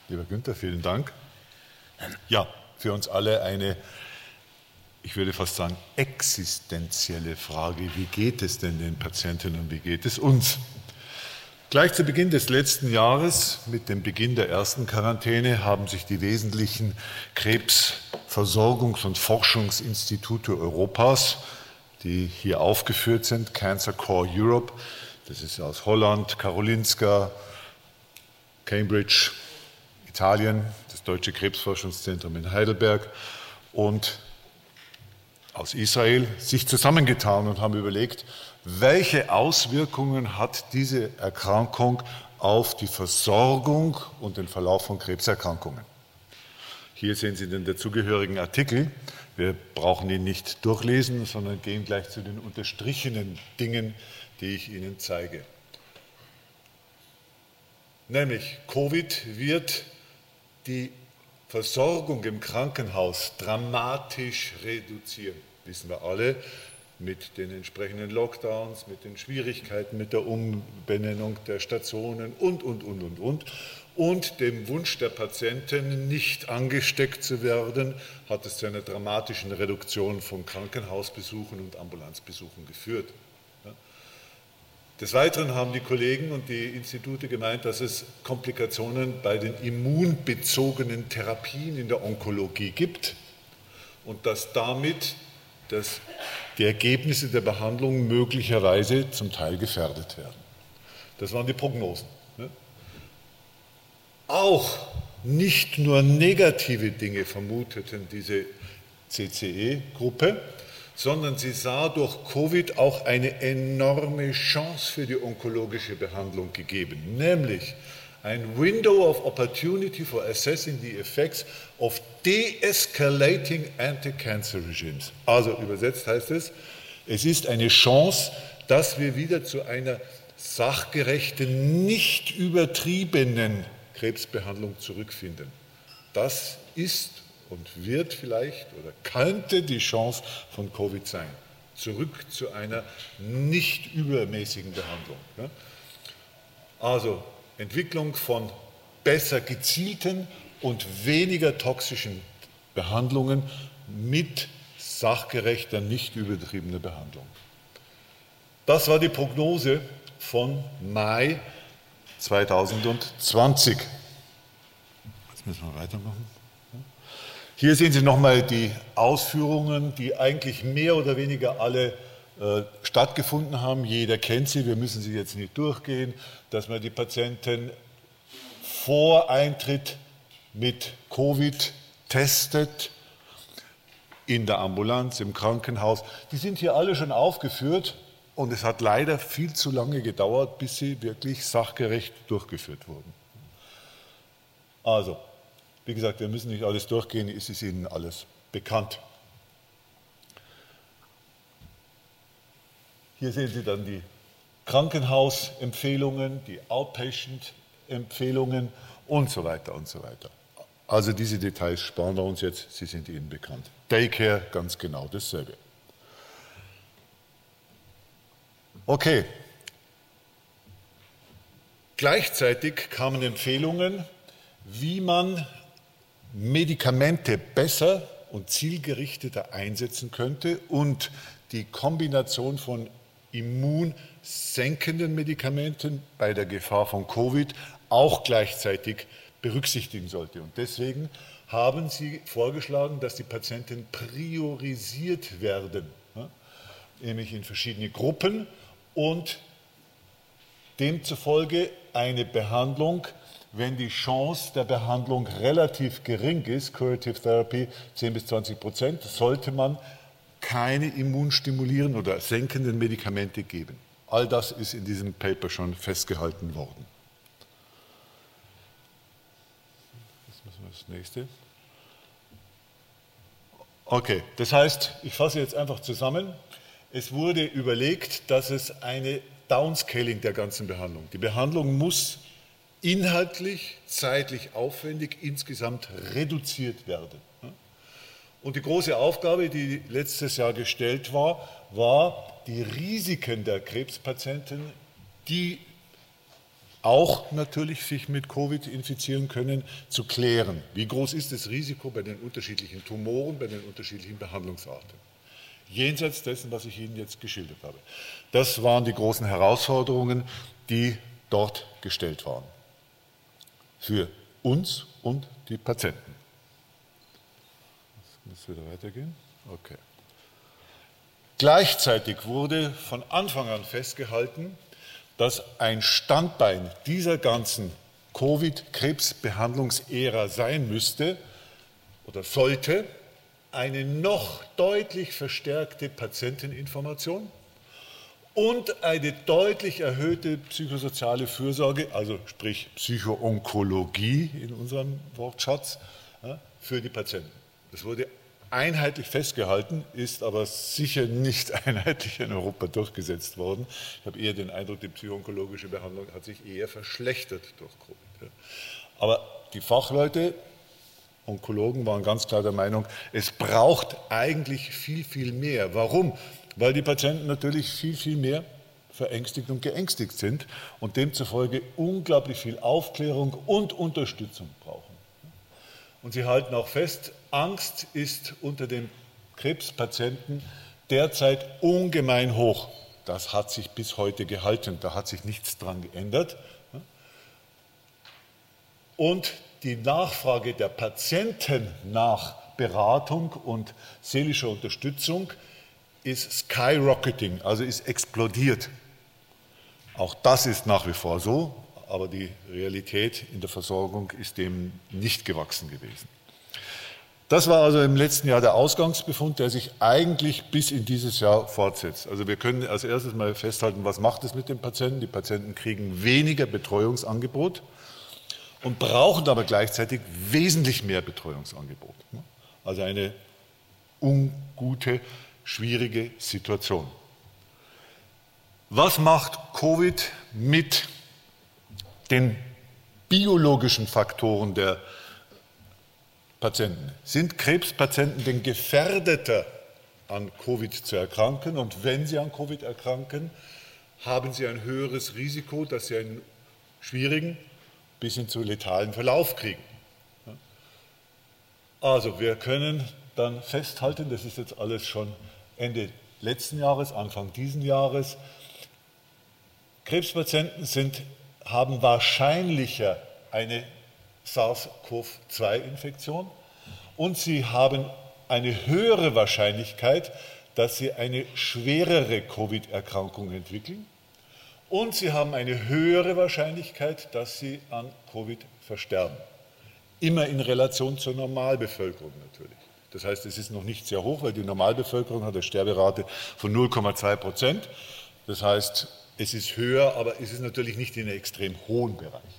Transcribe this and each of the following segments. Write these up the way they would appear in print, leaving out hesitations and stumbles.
Lieber Günther, vielen Dank. Ja, für uns alle eine, ich würde fast sagen, existenzielle Frage. Wie geht es denn den Patienten und wie geht es uns? Gleich zu Beginn des letzten Jahres, mit dem Beginn der ersten Quarantäne, haben sich die wesentlichen Krebsversorgungs- und Forschungsinstitute Europas, die hier aufgeführt sind, Cancer Core Europe, das ist aus Holland, Karolinska, Cambridge, Italien, das Deutsche Krebsforschungszentrum in Heidelberg und aus Israel, sich zusammengetan und haben überlegt, welche Auswirkungen hat diese Erkrankung auf die Versorgung und den Verlauf von Krebserkrankungen. Hier sehen Sie den dazugehörigen Artikel. Wir brauchen ihn nicht durchlesen, sondern gehen gleich zu den unterstrichenen Dingen, die ich Ihnen zeige. Nämlich Covid wird die Versorgung im Krankenhaus dramatisch reduzieren, wissen wir alle, mit den entsprechenden Lockdowns, mit den Schwierigkeiten, mit der Umbenennung der Stationen und dem Wunsch der Patienten, nicht angesteckt zu werden, hat es zu einer dramatischen Reduktion von Krankenhausbesuchen und Ambulanzbesuchen geführt. Des Weiteren haben die Kollegen und die Institute gemeint, dass es Komplikationen bei den immunbezogenen Therapien in der Onkologie gibt und dass damit die Ergebnisse der Behandlung möglicherweise zum Teil gefährdet werden. Das waren die Prognosen. Auch nicht nur negative Dinge vermuteten diese CCE-Gruppe, sondern sie sah durch Covid auch eine enorme Chance für die onkologische Behandlung gegeben, nämlich ein Window of Opportunity for assessing the effects of de-escalating anti-cancer regimes. Also übersetzt heißt es, es ist eine Chance, dass wir wieder zu einer sachgerechten, nicht übertriebenen Krebsbehandlung zurückfinden. Das ist und wird vielleicht oder könnte die Chance von Covid sein. Zurück zu einer nicht übermäßigen Behandlung. Also Entwicklung von besser gezielten und weniger toxischen Behandlungen mit sachgerechter, nicht übertriebener Behandlung. Das war die Prognose von Mai 2020. Jetzt müssen wir weitermachen. Hier sehen Sie nochmal die Ausführungen, die eigentlich mehr oder weniger alle stattgefunden haben. Jeder kennt sie, wir müssen sie jetzt nicht durchgehen, dass man die Patienten vor Eintritt mit Covid testet, in der Ambulanz, im Krankenhaus. Die sind hier alle schon aufgeführt und es hat leider viel zu lange gedauert, bis sie wirklich sachgerecht durchgeführt wurden. Also, wie gesagt, wir müssen nicht alles durchgehen, es ist Ihnen alles bekannt. Hier sehen Sie dann die Krankenhausempfehlungen, die Outpatient-Empfehlungen und so weiter und so weiter. Also diese Details sparen wir uns jetzt, sie sind Ihnen bekannt. Daycare, ganz genau dasselbe. Okay. Gleichzeitig kamen Empfehlungen, wie man Medikamente besser und zielgerichteter einsetzen könnte und die Kombination von immunsenkenden Medikamenten bei der Gefahr von Covid auch gleichzeitig berücksichtigen sollte. Und deswegen haben sie vorgeschlagen, dass die Patienten priorisiert werden, nämlich in verschiedene Gruppen und demzufolge eine Behandlung, wenn die Chance der Behandlung relativ gering ist, Curative Therapy 10-20%, sollte man keine immunstimulierenden oder senkenden Medikamente geben. All das ist in diesem Paper schon festgehalten worden. Jetzt müssen wir das nächste. Okay, das heißt, ich fasse jetzt einfach zusammen. Es wurde überlegt, dass es eine Downscaling der ganzen Behandlung. Die Behandlung muss inhaltlich, zeitlich aufwendig insgesamt reduziert werden. Und die große Aufgabe, die letztes Jahr gestellt war, war, die Risiken der Krebspatienten, die auch natürlich sich mit Covid infizieren können, zu klären. Wie groß ist das Risiko bei den unterschiedlichen Tumoren, bei den unterschiedlichen Behandlungsarten? Jenseits dessen, was ich Ihnen jetzt geschildert habe. Das waren die großen Herausforderungen, die dort gestellt waren. Für uns und die Patienten. Das muss wieder weitergehen. Okay. Gleichzeitig wurde von Anfang an festgehalten, dass ein Standbein dieser ganzen Covid-Krebsbehandlungsära sein müsste oder sollte eine noch deutlich verstärkte Patienteninformation und eine deutlich erhöhte psychosoziale Fürsorge, also sprich Psychoonkologie in unserem Wortschatz, für die Patienten. Das wurde einheitlich festgehalten, ist aber sicher nicht einheitlich in Europa durchgesetzt worden. Ich habe eher den Eindruck, die psychoonkologische Behandlung hat sich eher verschlechtert durch Covid. Aber die Fachleute, Onkologen, waren ganz klar der Meinung, es braucht eigentlich viel, viel mehr. Warum? Weil die Patienten natürlich viel, viel mehr verängstigt und geängstigt sind und demzufolge unglaublich viel Aufklärung und Unterstützung brauchen. Und sie halten auch fest, Angst ist unter den Krebspatienten derzeit ungemein hoch. Das hat sich bis heute gehalten, da hat sich nichts dran geändert. Und die Nachfrage der Patienten nach Beratung und seelischer Unterstützung ist skyrocketing, also ist explodiert. Auch das ist nach wie vor so, aber die Realität in der Versorgung ist dem nicht gewachsen gewesen. Das war also im letzten Jahr der Ausgangsbefund, der sich eigentlich bis in dieses Jahr fortsetzt. Also wir können als erstes mal festhalten, was macht es mit den Patienten? Die Patienten kriegen weniger Betreuungsangebot und brauchen aber gleichzeitig wesentlich mehr Betreuungsangebot. Also eine ungute, schwierige Situation. Was macht Covid mit den biologischen Faktoren der Patienten? Sind Krebspatienten denn gefährdeter, an Covid zu erkranken? Und wenn sie an Covid erkranken, haben sie ein höheres Risiko, dass sie einen schwierigen bis hin zu letalen Verlauf kriegen? Also wir können dann festhalten, das ist jetzt alles schon Ende letzten Jahres, Anfang diesen Jahres, Krebspatienten haben wahrscheinlicher eine SARS-CoV-2-Infektion und sie haben eine höhere Wahrscheinlichkeit, dass sie eine schwerere Covid-Erkrankung entwickeln und sie haben eine höhere Wahrscheinlichkeit, dass sie an Covid versterben. Immer in Relation zur Normalbevölkerung natürlich. Das heißt, es ist noch nicht sehr hoch, weil die Normalbevölkerung hat eine Sterberate von 0,2%. Das heißt, es ist höher, aber es ist natürlich nicht in extrem hohen Bereichen.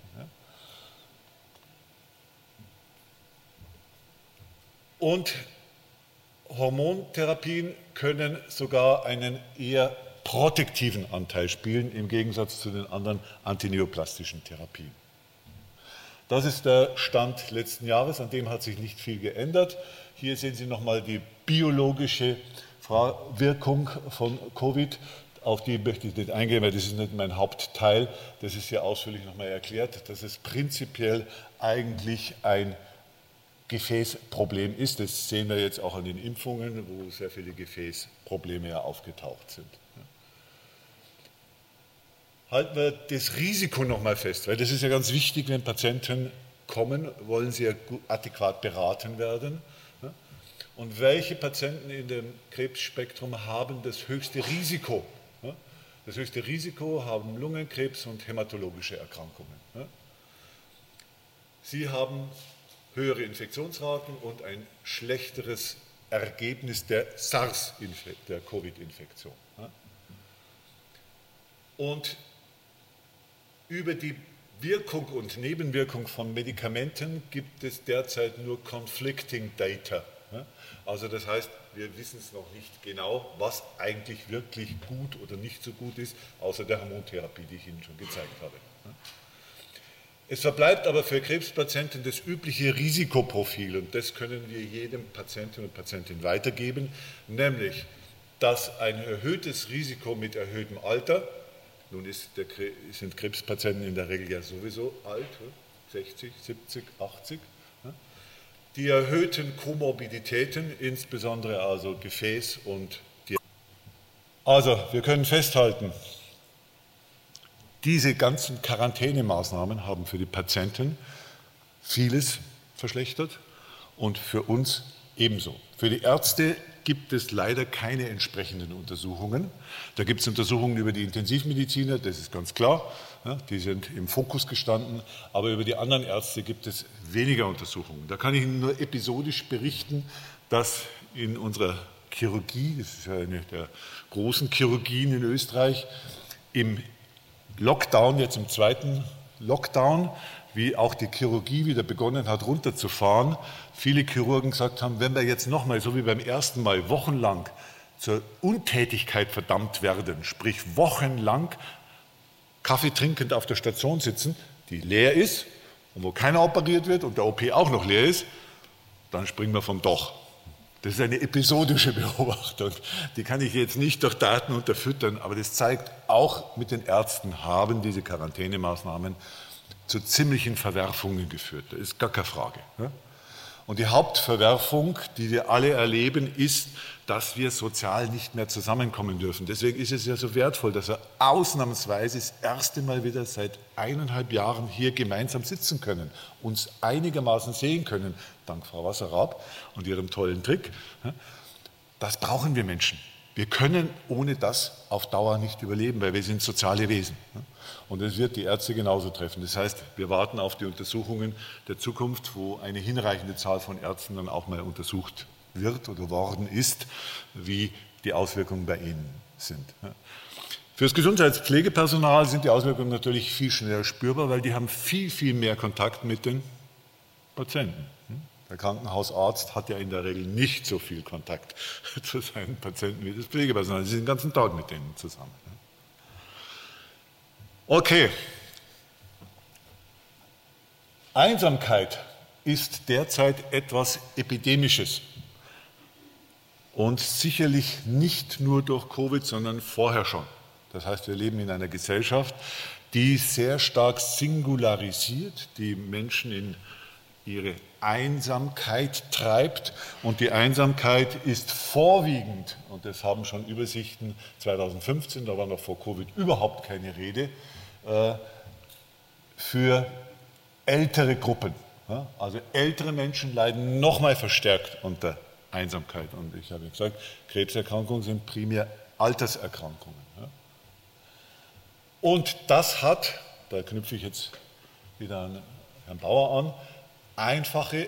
Und Hormontherapien können sogar einen eher protektiven Anteil spielen, im Gegensatz zu den anderen antineoplastischen Therapien. Das ist der Stand letzten Jahres, an dem hat sich nicht viel geändert. Hier sehen Sie nochmal die biologische Wirkung von Covid. Auf die möchte ich nicht eingehen, weil das ist nicht mein Hauptteil. Das ist hier ausführlich nochmal erklärt, dass es prinzipiell eigentlich ein Gefäßproblem ist. Das sehen wir jetzt auch an den Impfungen, wo sehr viele Gefäßprobleme ja aufgetaucht sind. Halten wir das Risiko nochmal fest, weil das ist ja ganz wichtig, wenn Patienten kommen, wollen sie ja adäquat beraten werden. Und welche Patienten in dem Krebsspektrum haben das höchste Risiko? Das höchste Risiko haben Lungenkrebs und hämatologische Erkrankungen. Sie haben höhere Infektionsraten und ein schlechteres Ergebnis der der Covid-Infektion. Und über die Wirkung und Nebenwirkung von Medikamenten gibt es derzeit nur conflicting data. Also das heißt, wir wissen es noch nicht genau, was eigentlich wirklich gut oder nicht so gut ist, außer der Hormontherapie, die ich Ihnen schon gezeigt habe. Es verbleibt aber für Krebspatienten das übliche Risikoprofil und das können wir jedem Patienten und Patientin weitergeben, nämlich dass ein erhöhtes Risiko mit erhöhtem Alter, Nun sind Krebspatienten in der Regel ja sowieso alt, 60, 70, 80. Die erhöhten Komorbiditäten, insbesondere also Gefäß- und Diabetes. Also, wir können festhalten, diese ganzen Quarantänemaßnahmen haben für die Patienten vieles verschlechtert und für uns ebenso. Für die Ärzte gibt es leider keine entsprechenden Untersuchungen. Da gibt es Untersuchungen über die Intensivmediziner, das ist ganz klar, ja, die sind im Fokus gestanden, aber über die anderen Ärzte gibt es weniger Untersuchungen. Da kann ich Ihnen nur episodisch berichten, dass in unserer Chirurgie, das ist ja eine der großen Chirurgien in Österreich, im Lockdown, jetzt im zweiten Lockdown, wie auch die Chirurgie wieder begonnen hat, runterzufahren, viele Chirurgen gesagt haben, wenn wir jetzt nochmal, so wie beim ersten Mal, wochenlang zur Untätigkeit verdammt werden, sprich wochenlang Kaffee trinkend auf der Station sitzen, die leer ist und wo keiner operiert wird und der OP auch noch leer ist, dann springen wir vom Dach. Das ist eine episodische Beobachtung, die kann ich jetzt nicht durch Daten unterfüttern, aber das zeigt, auch mit den Ärzten haben diese Quarantänemaßnahmen zu ziemlichen Verwerfungen geführt. Das ist gar keine Frage. Und die Hauptverwerfung, die wir alle erleben, ist, dass wir sozial nicht mehr zusammenkommen dürfen. Deswegen ist es ja so wertvoll, dass wir ausnahmsweise das erste Mal wieder seit 1,5 Jahren hier gemeinsam sitzen können, uns einigermaßen sehen können, dank Frau Wasserraab und ihrem tollen Trick. Das brauchen wir Menschen. Wir können ohne das auf Dauer nicht überleben, weil wir sind soziale Wesen. Und es wird die Ärzte genauso treffen. Das heißt, wir warten auf die Untersuchungen der Zukunft, wo eine hinreichende Zahl von Ärzten dann auch mal untersucht wird oder worden ist, wie die Auswirkungen bei ihnen sind. Für das Gesundheitspflegepersonal sind die Auswirkungen natürlich viel schneller spürbar, weil die haben viel, viel mehr Kontakt mit den Patienten. Der Krankenhausarzt hat ja in der Regel nicht so viel Kontakt zu seinen Patienten wie das Pflegepersonal. Sie sind den ganzen Tag mit denen zusammen. Okay. Einsamkeit ist derzeit etwas Epidemisches. Und sicherlich nicht nur durch Covid, sondern vorher schon. Das heißt, wir leben in einer Gesellschaft, die sehr stark singularisiert, die Menschen in ihre Einsamkeit treibt. Und die Einsamkeit ist vorwiegend, und das haben schon Übersichten 2015, da war noch vor Covid überhaupt keine Rede, für ältere Gruppen. Also ältere Menschen leiden nochmal verstärkt unter Einsamkeit. Und ich habe gesagt, Krebserkrankungen sind primär Alterserkrankungen. Und das hat, da knüpfe ich jetzt wieder an Herrn Bauer an, einfache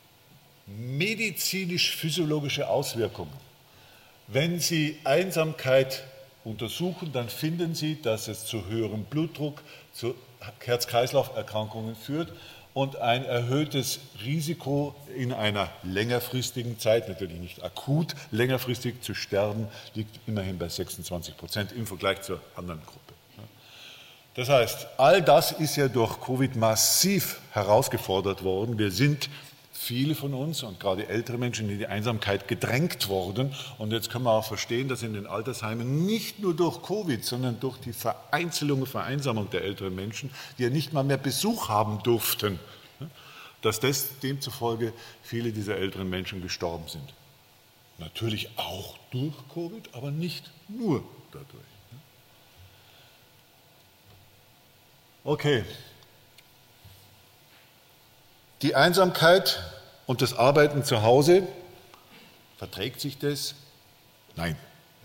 medizinisch-physiologische Auswirkungen. Wenn Sie Einsamkeit untersuchen, dann finden Sie, dass es zu höherem Blutdruck, zu Herz-Kreislauf-Erkrankungen führt und ein erhöhtes Risiko in einer längerfristigen Zeit, natürlich nicht akut, längerfristig zu sterben, liegt immerhin bei 26% im Vergleich zur anderen Gruppe. Das heißt, all das ist ja durch Covid massiv herausgefordert worden. Wir sind, viele von uns und gerade ältere Menschen, in die Einsamkeit gedrängt worden. Und jetzt können wir auch verstehen, dass in den Altersheimen nicht nur durch Covid, sondern durch die Vereinzelung, Vereinsamung der älteren Menschen, die ja nicht mal mehr Besuch haben durften, dass demzufolge viele dieser älteren Menschen gestorben sind. Natürlich auch durch Covid, aber nicht nur dadurch. Okay. Die Einsamkeit und das Arbeiten zu Hause, verträgt sich das? Nein.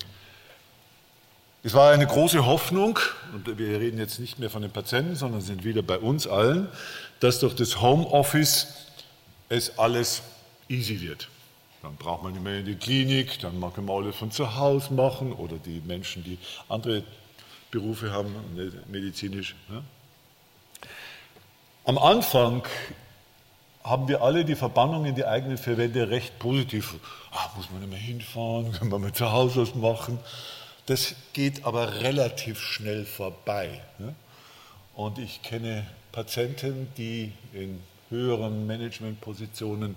Es war eine große Hoffnung, und wir reden jetzt nicht mehr von den Patienten, sondern sind wieder bei uns allen, dass durch das Homeoffice es alles easy wird. Dann braucht man nicht mehr in die Klinik, dann kann man alles von zu Hause machen oder die Menschen, die andere Berufe haben, medizinisch. Ne? Am Anfang haben wir alle die Verbannung in die eigenen vier Wände recht positiv. Muss man nicht mehr hinfahren, kann man mal zu Hause was machen. Das geht aber relativ schnell vorbei. Ne? Und ich kenne Patienten, die in höheren Managementpositionen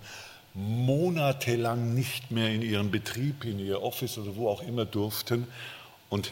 monatelang nicht mehr in ihren Betrieb, in ihr Office oder wo auch immer durften. Und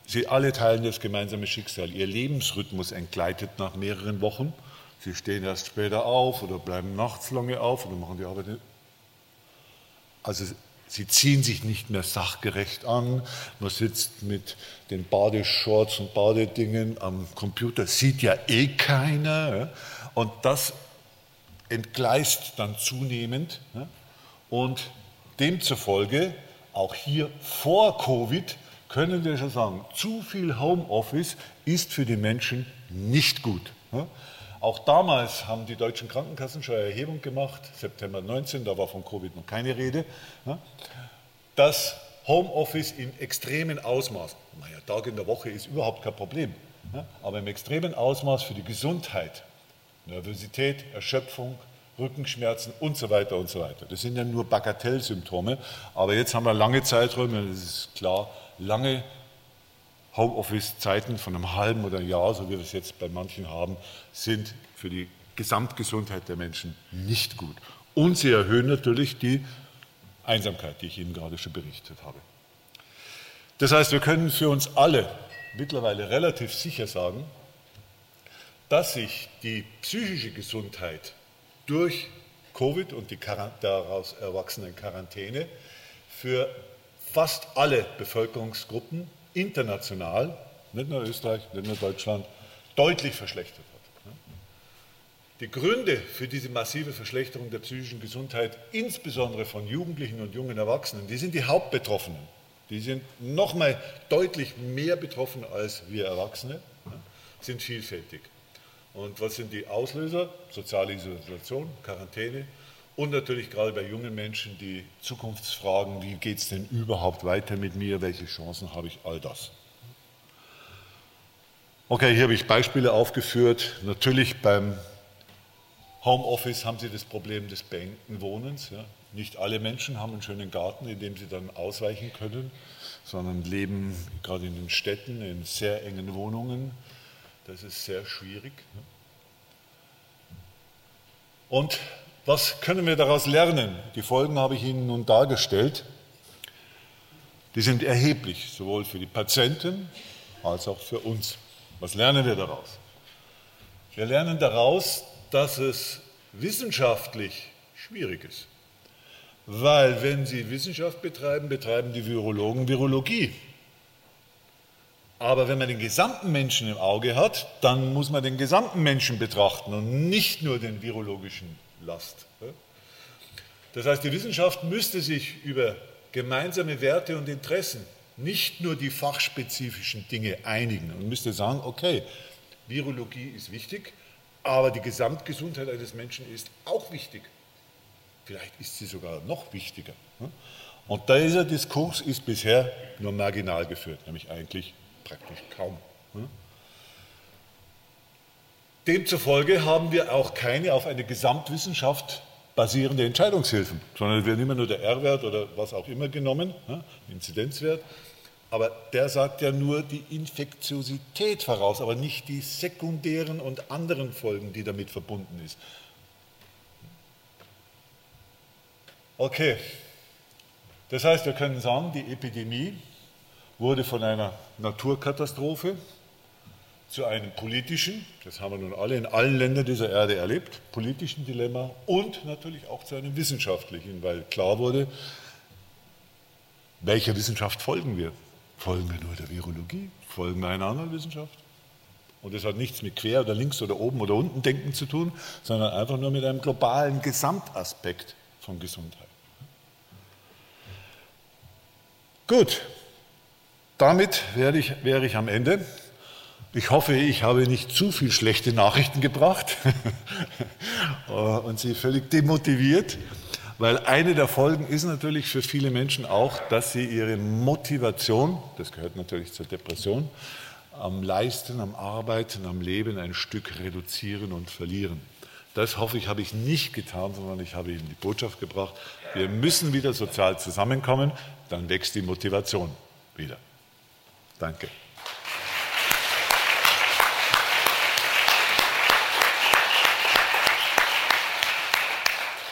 Sie alle teilen das gemeinsame Schicksal. Ihr Lebensrhythmus entgleitet nach mehreren Wochen. Sie stehen erst später auf oder bleiben nachts lange auf oder machen die Arbeit nicht. Also sie ziehen sich nicht mehr sachgerecht an. Man sitzt mit den Badeshorts und Badedingen am Computer, sieht ja eh keiner. Und das entgleist dann zunehmend. Und demzufolge, auch hier vor Covid, können wir schon sagen, zu viel Homeoffice ist für die Menschen nicht gut. Auch damals haben die deutschen Krankenkassen schon eine Erhebung gemacht, September 19, da war von Covid noch keine Rede, dass Homeoffice im extremen Ausmaß, naja, Tag in der Woche ist überhaupt kein Problem, aber im extremen Ausmaß für die Gesundheit, Nervosität, Erschöpfung, Rückenschmerzen und so weiter und so weiter. Das sind ja nur Bagatellsymptome, aber jetzt haben wir lange Zeiträume, das ist klar, lange Homeoffice-Zeiten von einem halben oder einem Jahr, so wie wir es jetzt bei manchen haben, sind für die Gesamtgesundheit der Menschen nicht gut. Und sie erhöhen natürlich die Einsamkeit, die ich Ihnen gerade schon berichtet habe. Das heißt, wir können für uns alle mittlerweile relativ sicher sagen, dass sich die psychische Gesundheit durch Covid und die daraus erwachsenen Quarantäne für fast alle Bevölkerungsgruppen international, nicht nur Österreich, nicht nur Deutschland, deutlich verschlechtert hat. Die Gründe für diese massive Verschlechterung der psychischen Gesundheit, insbesondere von Jugendlichen und jungen Erwachsenen, die sind die Hauptbetroffenen. Die sind nochmal deutlich mehr betroffen als wir Erwachsene, sind vielfältig. Und was sind die Auslöser? Soziale Isolation, Quarantäne und natürlich gerade bei jungen Menschen die Zukunftsfragen, wie geht es denn überhaupt weiter mit mir, welche Chancen habe ich, all das. Okay, hier habe ich Beispiele aufgeführt. Natürlich beim Homeoffice haben Sie das Problem des beengten Wohnens. Ja. Nicht alle Menschen haben einen schönen Garten, in dem sie dann ausweichen können, sondern leben gerade in den Städten in sehr engen Wohnungen. Das ist sehr schwierig. Und was können wir daraus lernen? Die Folgen habe ich Ihnen nun dargestellt. Die sind erheblich, sowohl für die Patienten als auch für uns. Was lernen wir daraus? Wir lernen daraus, dass es wissenschaftlich schwierig ist. Weil wenn Sie Wissenschaft betreiben, betreiben die Virologen Virologie. Aber wenn man den gesamten Menschen im Auge hat, dann muss man den gesamten Menschen betrachten und nicht nur den virologischen Last. Das heißt, die Wissenschaft müsste sich über gemeinsame Werte und Interessen, nicht nur die fachspezifischen Dinge einigen und müsste sagen, okay, Virologie ist wichtig, aber die Gesamtgesundheit eines Menschen ist auch wichtig. Vielleicht ist sie sogar noch wichtiger. Und dieser Diskurs ist bisher nur marginal geführt, nämlich eigentlich praktisch kaum. Demzufolge haben wir auch keine auf eine Gesamtwissenschaft basierende Entscheidungshilfen, sondern es wird immer nur der R-Wert oder was auch immer genommen, Inzidenzwert. Aber der sagt ja nur die Infektiosität voraus, aber nicht die sekundären und anderen Folgen, die damit verbunden ist. Okay, das heißt, wir können sagen, die Epidemie wurde von einer Naturkatastrophe zu einem politischen, das haben wir nun alle in allen Ländern dieser Erde erlebt, politischen Dilemma und natürlich auch zu einem wissenschaftlichen, weil klar wurde, welcher Wissenschaft folgen wir? Folgen wir nur der Virologie? Folgen wir einer anderen Wissenschaft? Und das hat nichts mit quer oder links oder oben oder unten denken zu tun, sondern einfach nur mit einem globalen Gesamtaspekt von Gesundheit. Gut, damit wäre ich am Ende. Ich hoffe, ich habe nicht zu viel schlechte Nachrichten gebracht und Sie völlig demotiviert, weil eine der Folgen ist natürlich für viele Menschen auch, dass sie ihre Motivation, das gehört natürlich zur Depression, am Leisten, am Arbeiten, am Leben ein Stück reduzieren und verlieren. Das hoffe ich, habe ich nicht getan, sondern ich habe Ihnen die Botschaft gebracht, wir müssen wieder sozial zusammenkommen, dann wächst die Motivation wieder. Danke.